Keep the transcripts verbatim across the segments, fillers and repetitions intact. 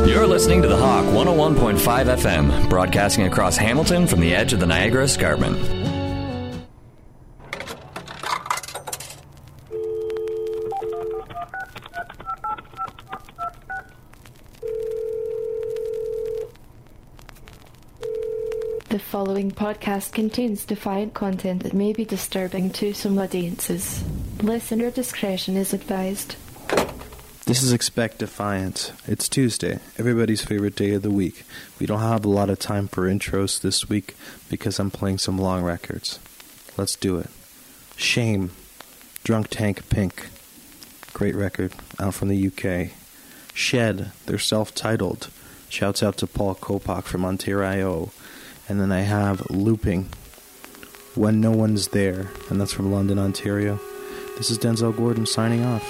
You're listening to The Hawk one oh one point five F M, broadcasting across Hamilton from the edge of the Niagara Escarpment. The following podcast contains defiant content that may be disturbing to some audiences. Listener discretion is advised. This is Expect Defiance. It's Tuesday, everybody's favorite day of the week. We don't have a lot of time for intros this week because I'm playing some long records. Let's do it. Shame, Drunk Tank Pink. Great record, out from the U K. Shed, they're self-titled. Shouts out to Paul Kopak from Ontario. And then I have Looping, When No One's There, and that's from London, Ontario. This is Denzel Gordon signing off.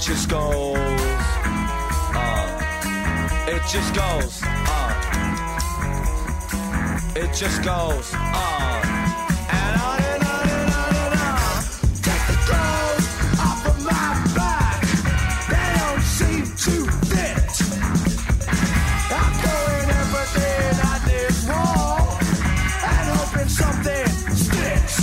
just goes, uh, it just goes, uh, it just goes, uh, and on and on and on and on. Take the clothes off of my back, they don't seem to fit. I'm doing everything I did wrong and hoping something sticks.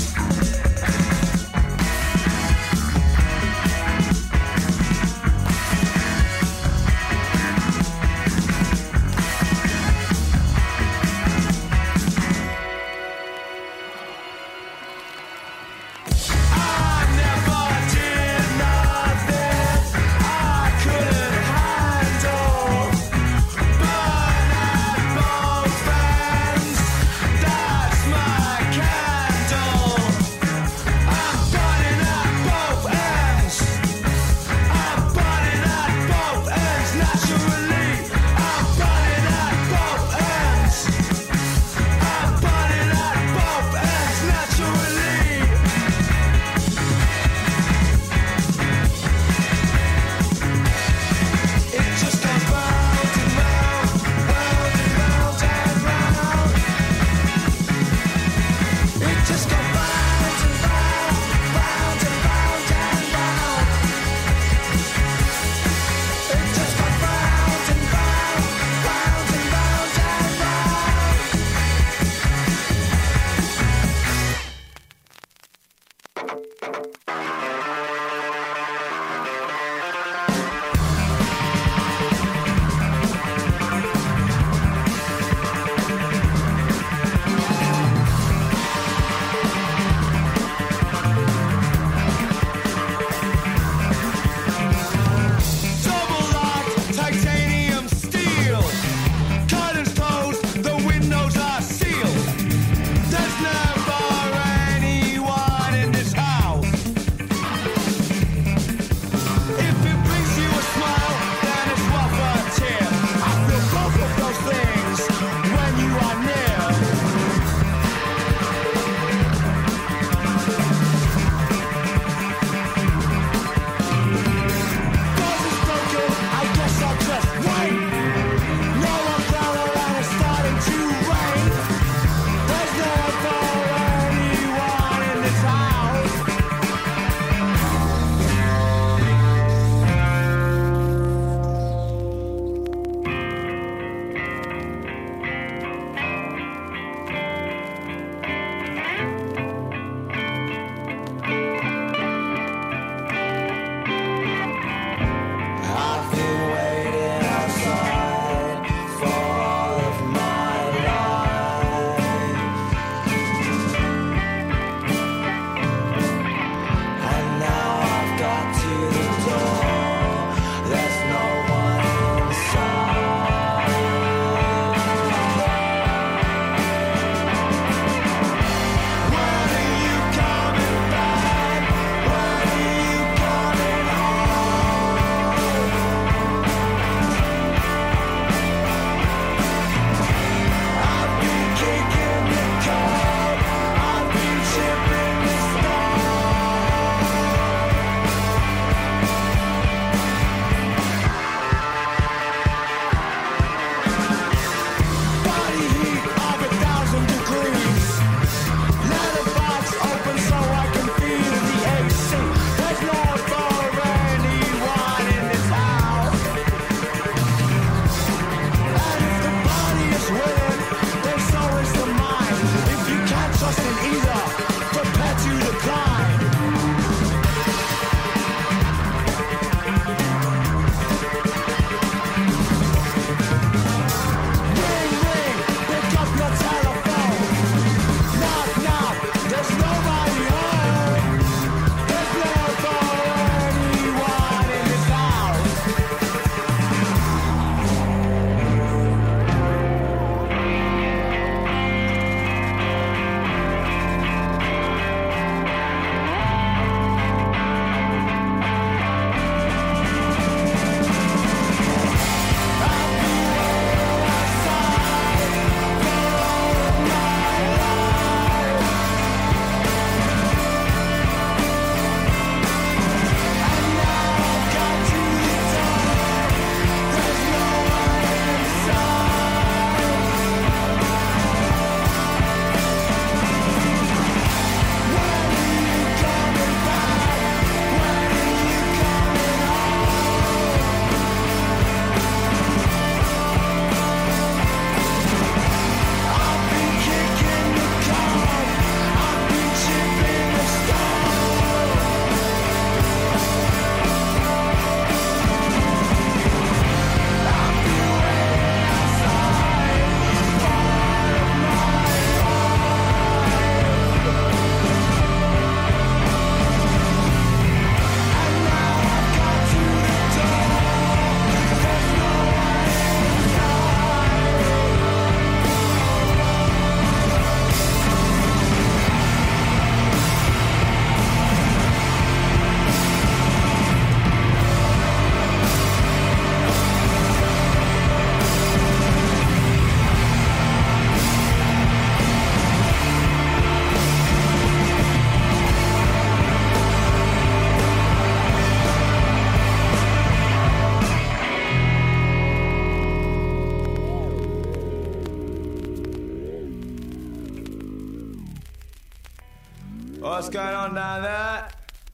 What's going on down there?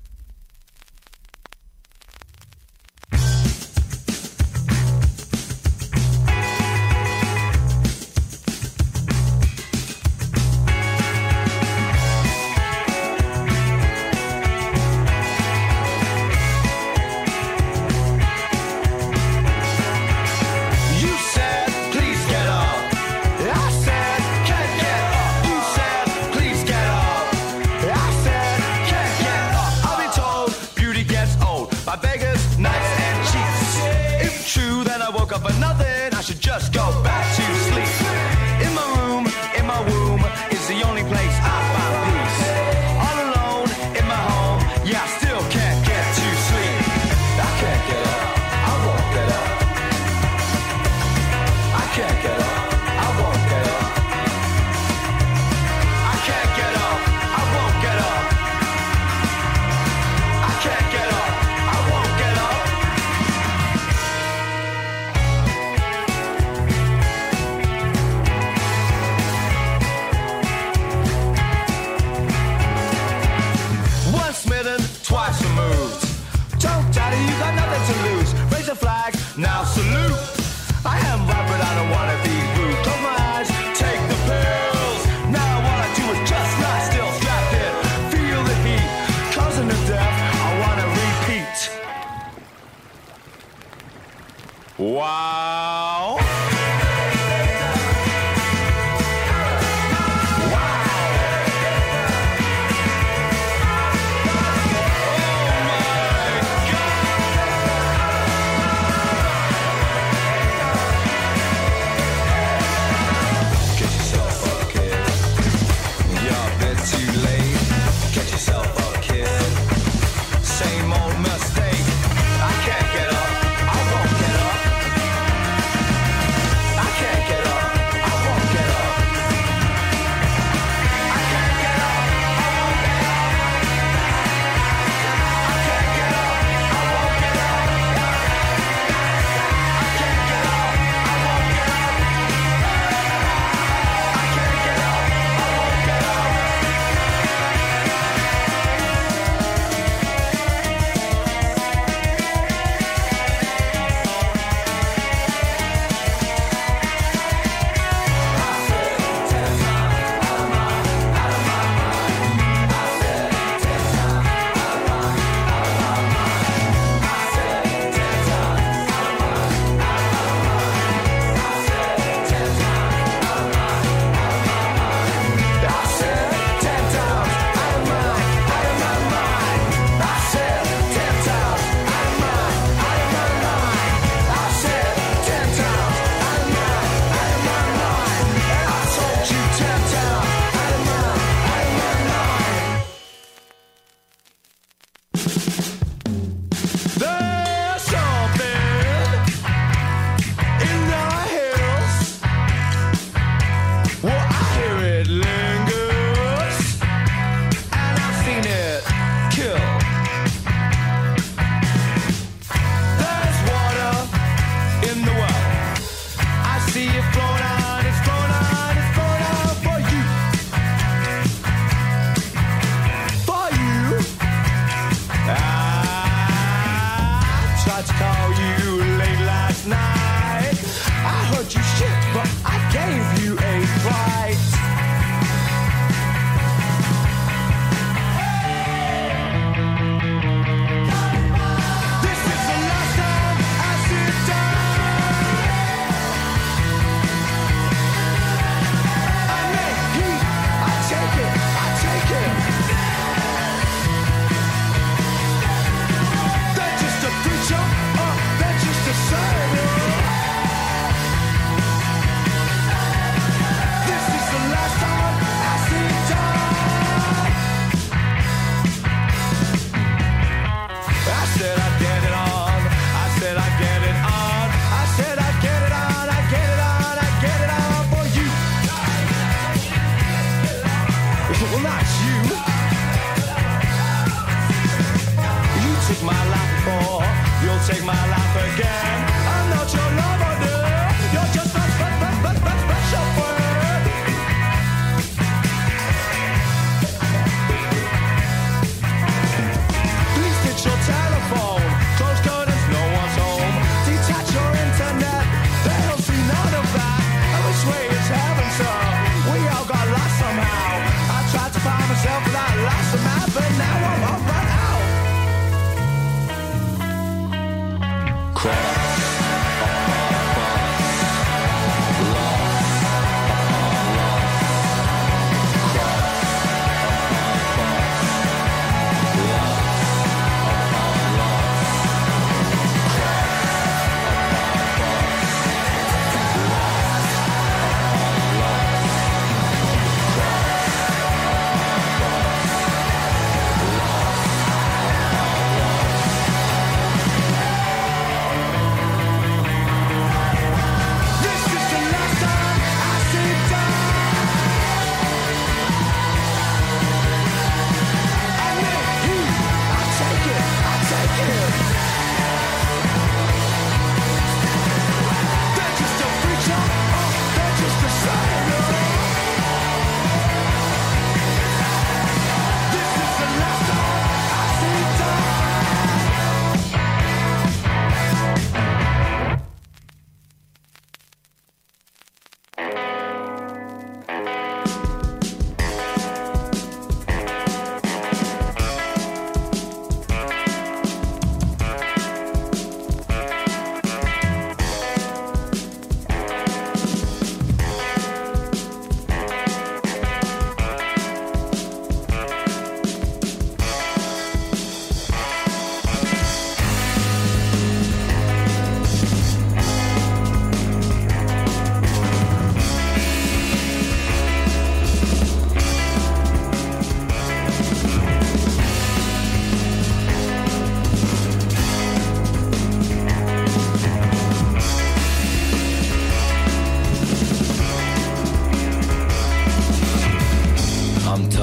For nothing, I should just go back to sleep. In my room, in my womb, is the only place I find peace. All alone, in my home, yeah, I still can't get to sleep. I can't get up, I won't get up. I can't get up, I won't get up. I can't get up, I won't get up. I can't get up, I won't get up. Twice removed. Don't daddy, you got nothing to lose. Raise a flag, now salute. I am right, but I don't wanna be rude. Close my eyes, take the pills. Now all I do is just lie still, strapped in. Feel the heat, causing the death. I wanna repeat. Wow. Same old mistake. I can't get up, I won't get up.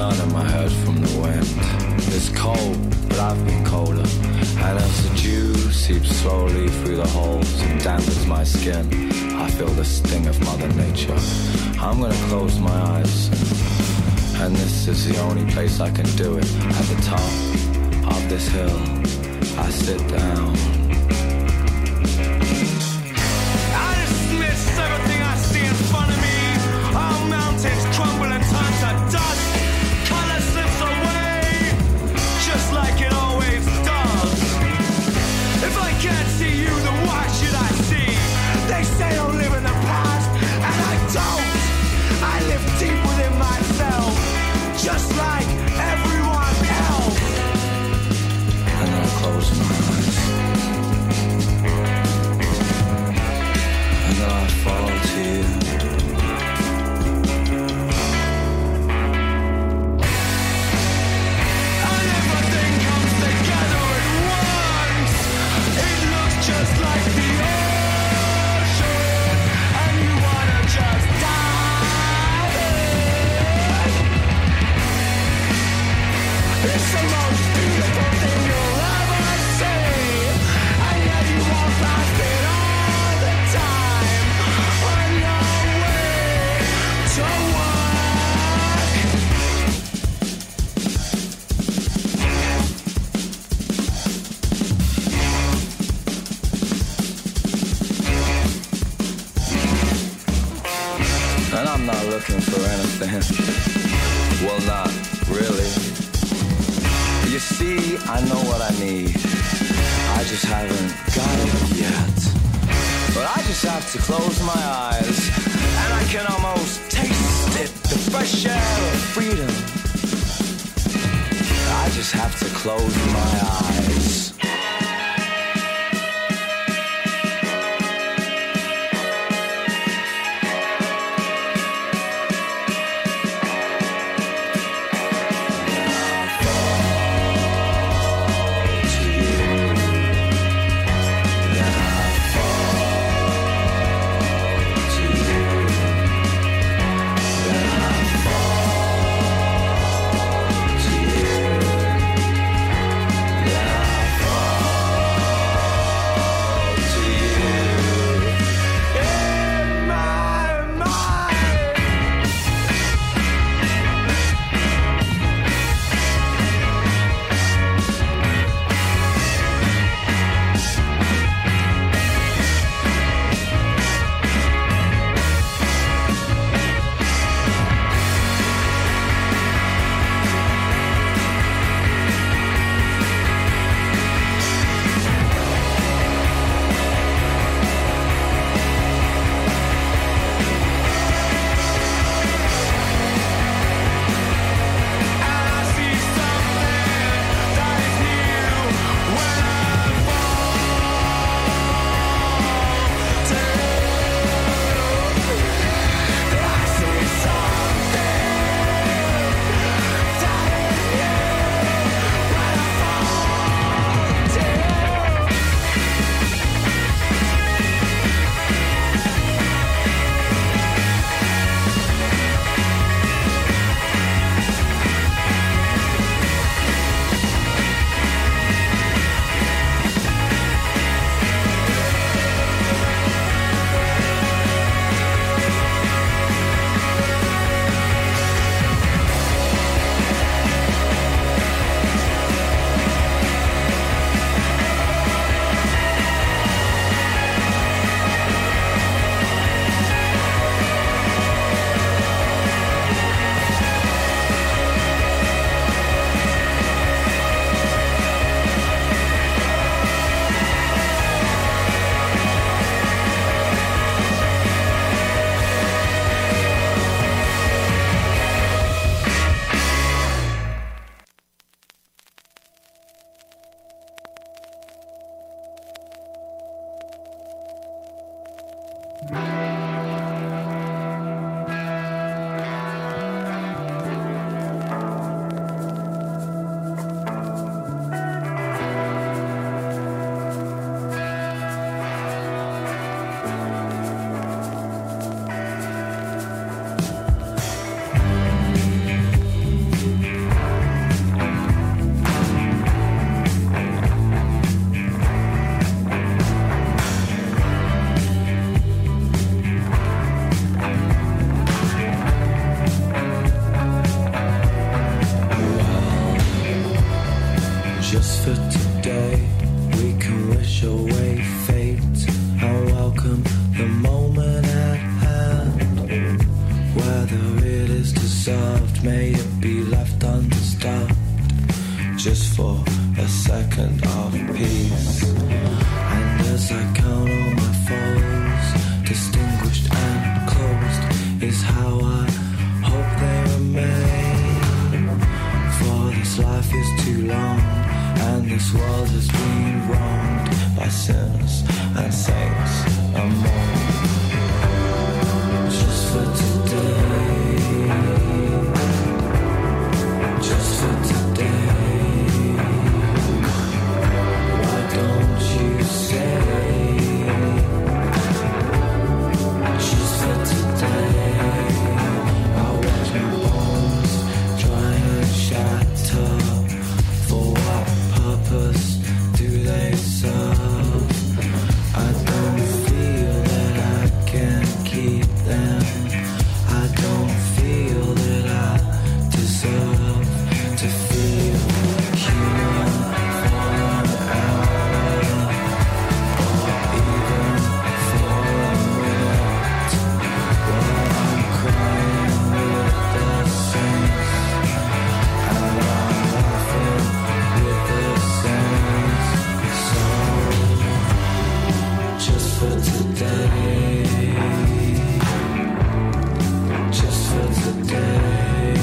sun in my head from the wind. It's cold, but I've been colder. And as the dew seeps slowly through the holes and dampens my skin, I feel the sting of Mother Nature. I'm gonna close my eyes, and this is the only place I can do it. At the top of this hill, I sit down. I dismiss everything I see in front of me. All mountains crumble and turn to dust. Color slips away, just like it always does. If I can't see you, then why should I see? They say don't live in the past, and I don't. I live deep within myself, just like everyone else. And I close my eyes, and then I fall to you. And everything comes together at once. It looks just like the ocean, and you wanna just dive in. It's the most beautiful thing you'll ever see, and yet you walk past it all the time on your way to work. And I'm not looking for anything. Well, not really. You see, I know what I need. I just haven't got it yet. But I just have to close my eyes, and I can almost taste it, the fresh air of freedom. I just have to close my eyes. Yeah. may it be left undisturbed, just for a second of peace. And as I count all my foes, distinguished and closed, is how I hope they remain. For this life is too long, and this world has been wronged by sinners and saints and more. Just for today, just for today, why don't you say, just for today, I watch my bones try and shatter. For what purpose do they serve? I don't feel that I can keep them. I don't feel that I deserve to feel human forever, or even for a minute, while I'm crying with the saints, and I'm laughing with the saints. So just for today, just for today,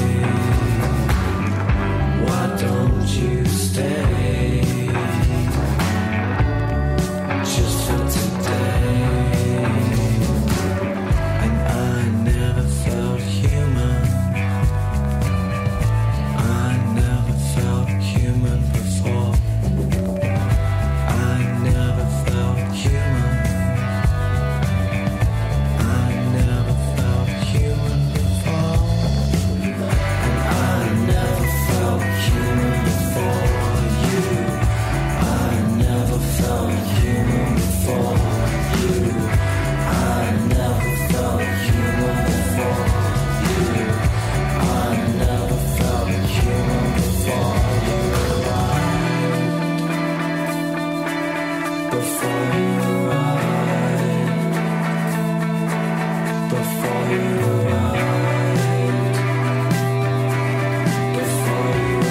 why don't you stay? Just for today, and I never felt human. I never felt human before. I never felt human. I never felt human before. And I never felt human before you. I never felt human before you. I never felt human before you. I never felt human before you arrived. Before you arrived. Before you arrived. Before you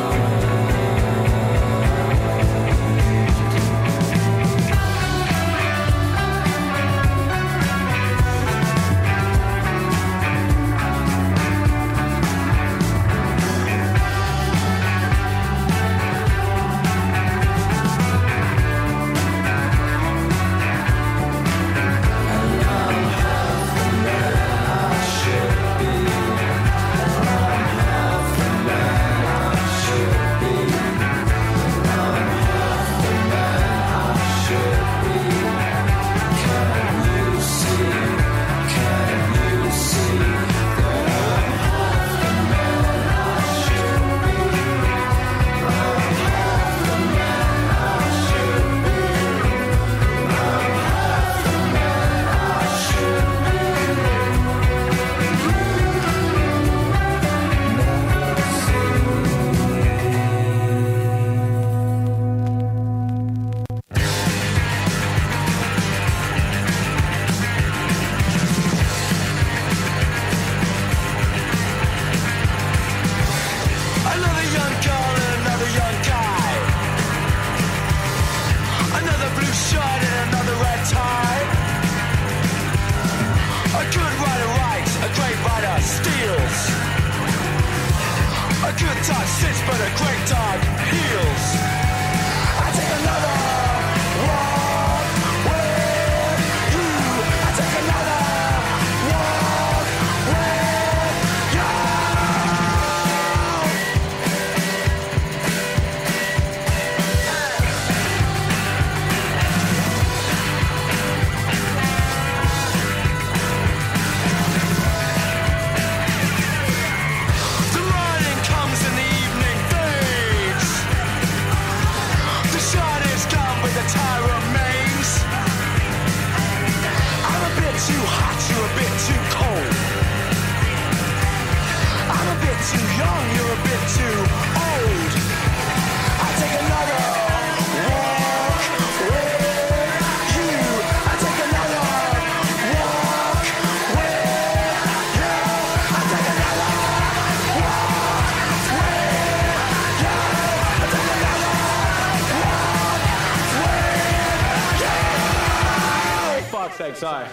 another young girl and another young guy, another blue shirt and another red tie. A good writer writes, a great writer steals. A good dog sits, but a great dog heals. I take another walk with you. I take another walk with you. The morning comes and the evening fades. sorry.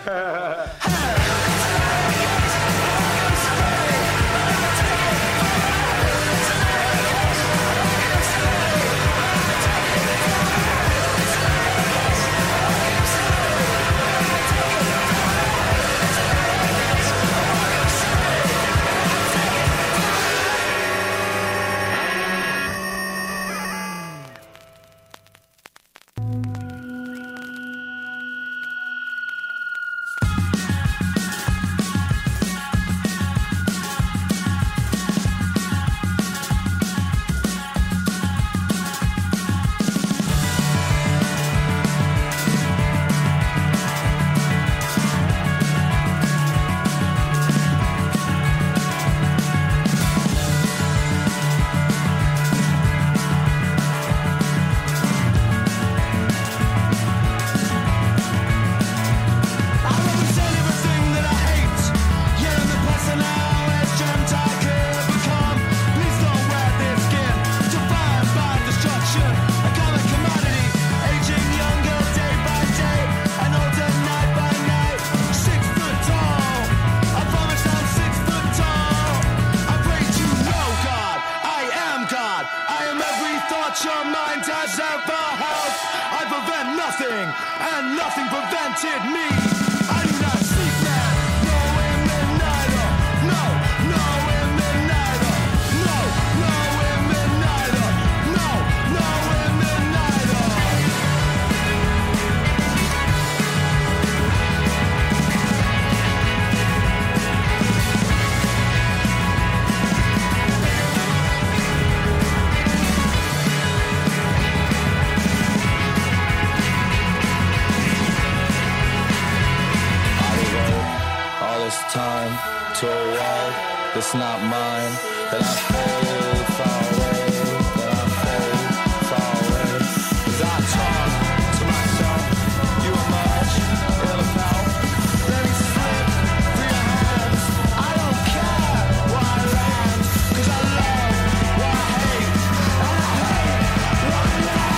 It's not mine, that I fade far away, that I fade far away. As I talk to myself, you emerge, ill about. Let me slip through your hands. I don't care where I land, cause I love what I hate, and I hate what I love.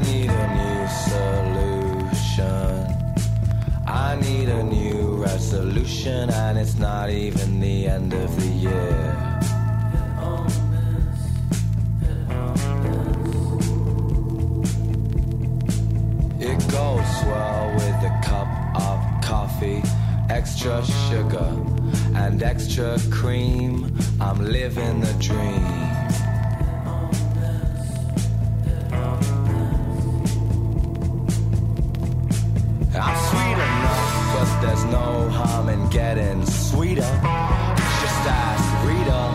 need a new solution. I need a new resolution, and it's not even the end of the year. It goes well with a cup of coffee, extra sugar and extra cream. I'm living the dream. I'm sweet enough, but there's no harm in getting sweeter. Just ask Rita.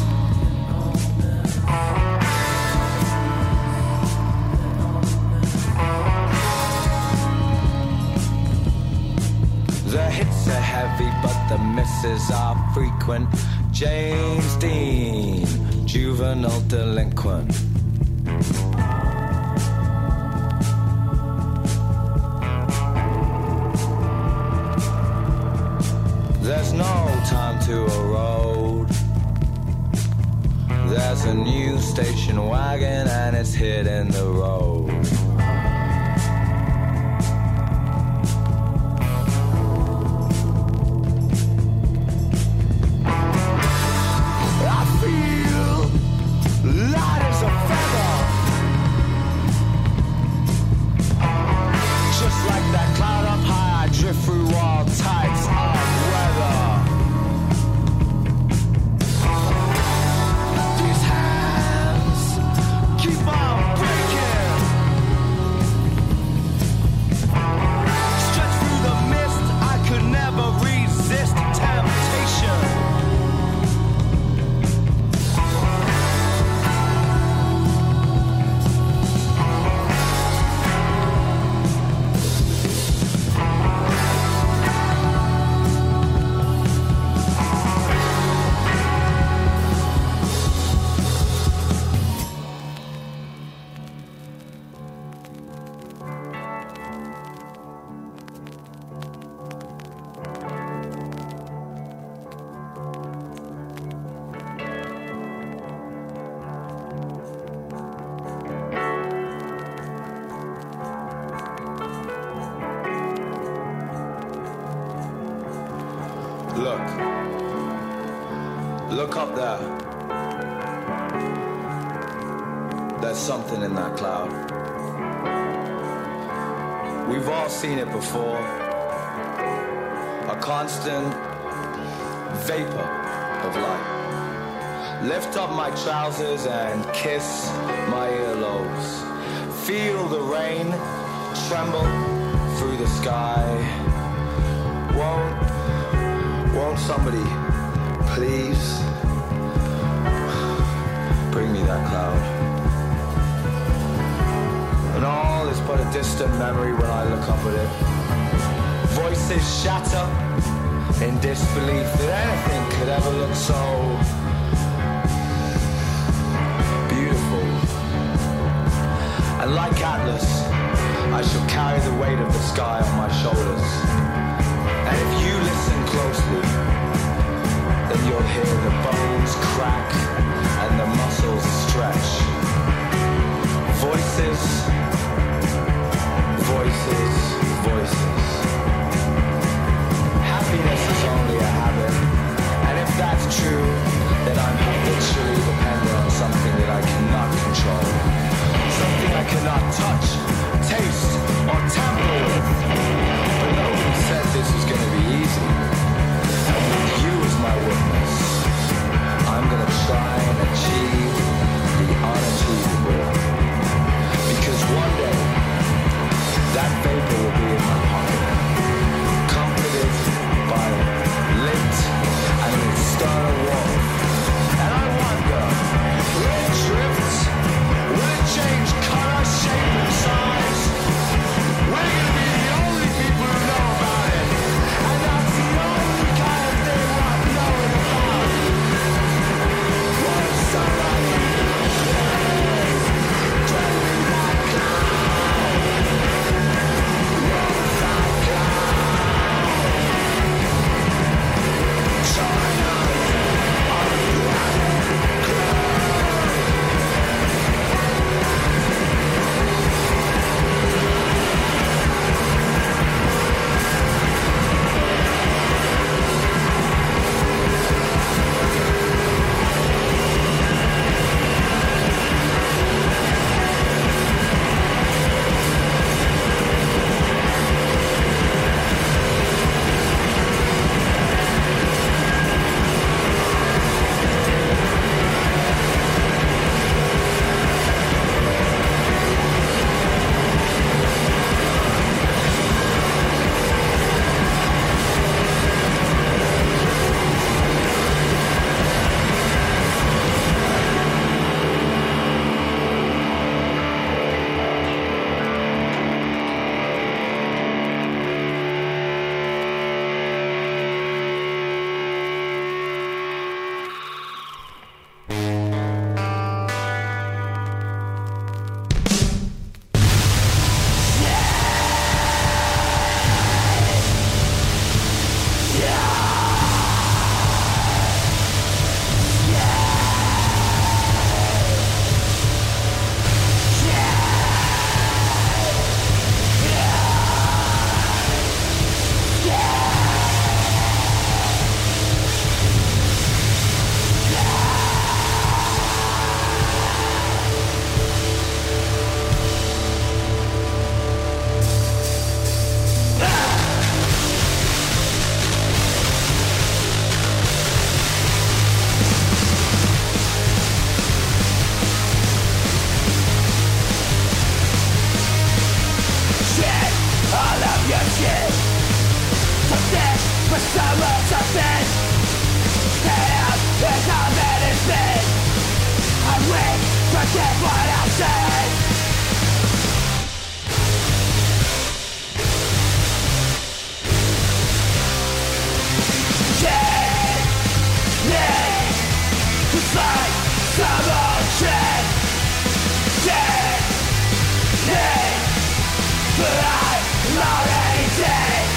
The hits are heavy, but the misses are frequent. James Dean, juvenile delinquent. There's no time to erode. There's a new station wagon and it's hitting the road. I feel light as a feather, just like that cloud up high. I drift through all types of weather. These hands keep on breaking. Stretch through the mist, I could never resist temptation. Look. Look up there. There's something in that cloud. We've all seen it before. A constant vapor of light. Lift up my trousers and kiss my earlobes. Feel the rain tremble through the sky. Won't Won't somebody please bring me that cloud? And all is but a distant memory when I look up at it. Voices shatter in disbelief that anything could ever look so beautiful. And like Atlas, I shall carry the weight of the sky on my shoulders. And if you listen closely, then you'll hear the bones crack and the muscles stretch. Voices, voices, voices. Happiness is only a habit, and if that's true, then I'm habitually dependent on something that I cannot control. Something I cannot touch, taste, or tamper with. But nobody said this was gonna be easy. And with you as my witness, I'm gonna try and achieve the honor. Get what I say. Get me to fight some ocean. Get me, but I'm already dead.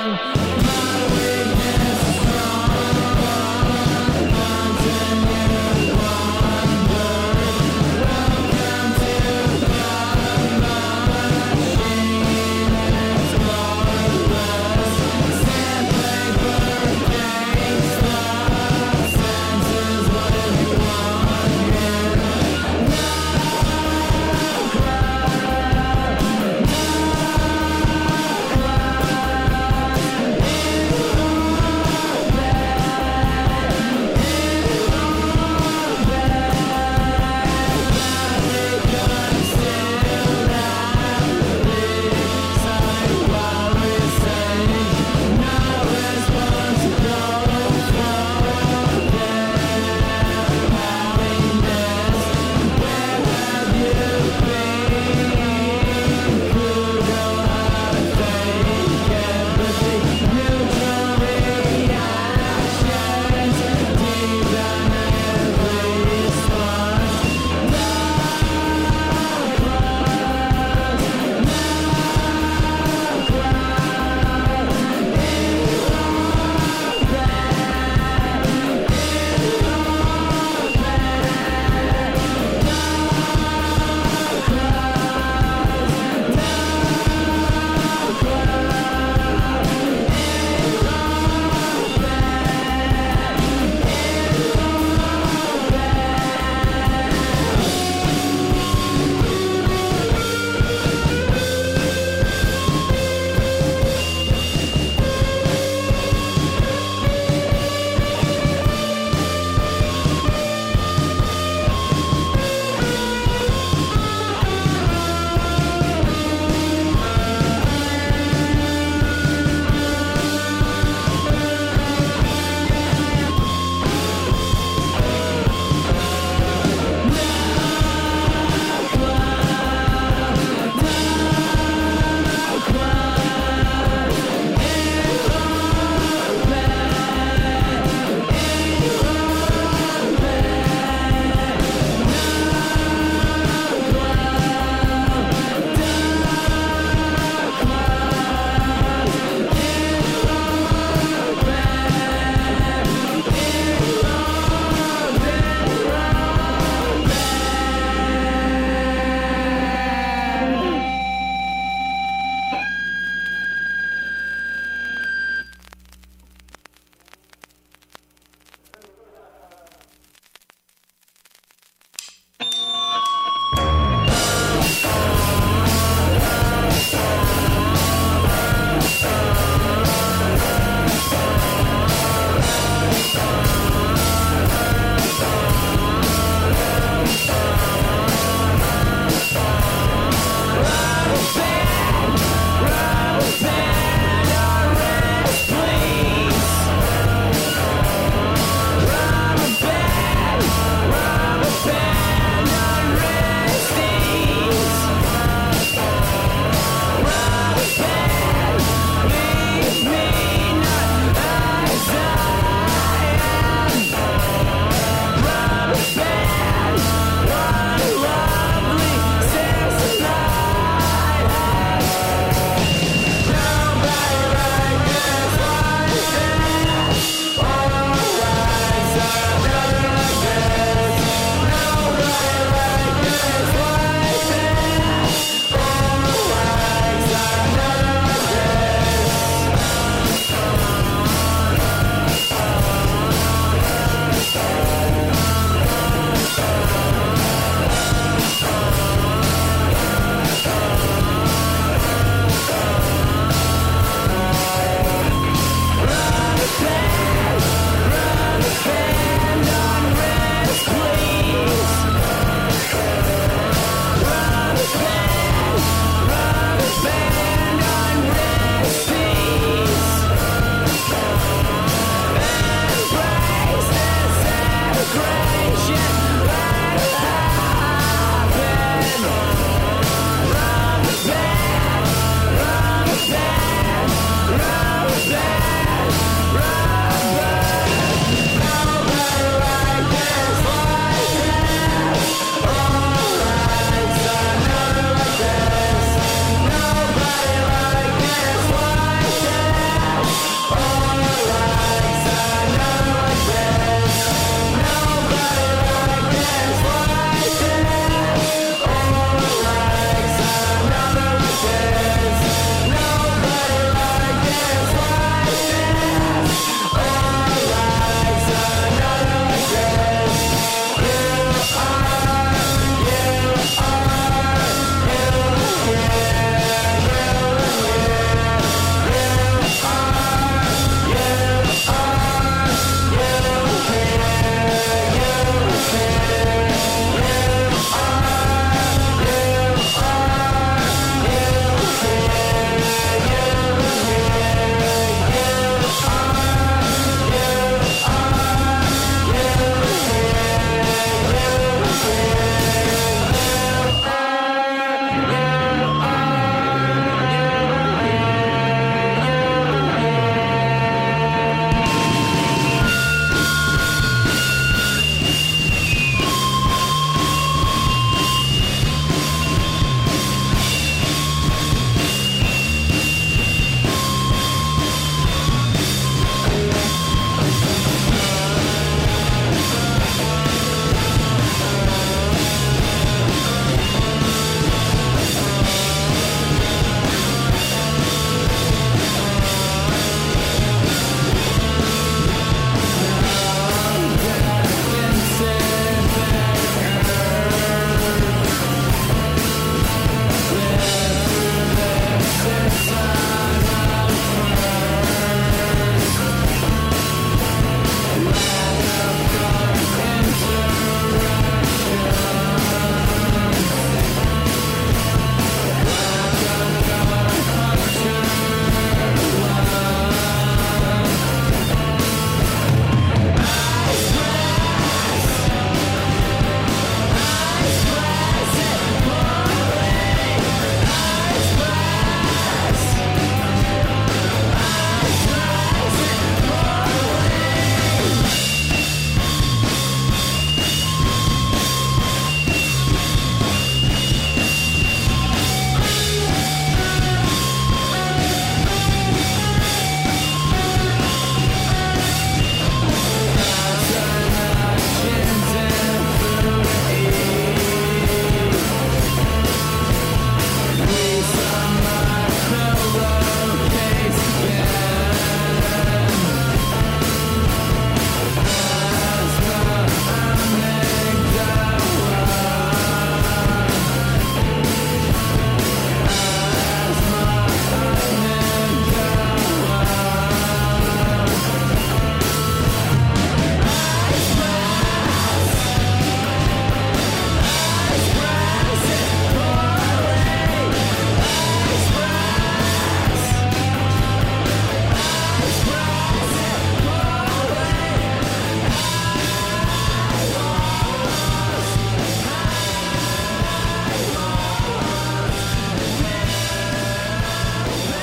man.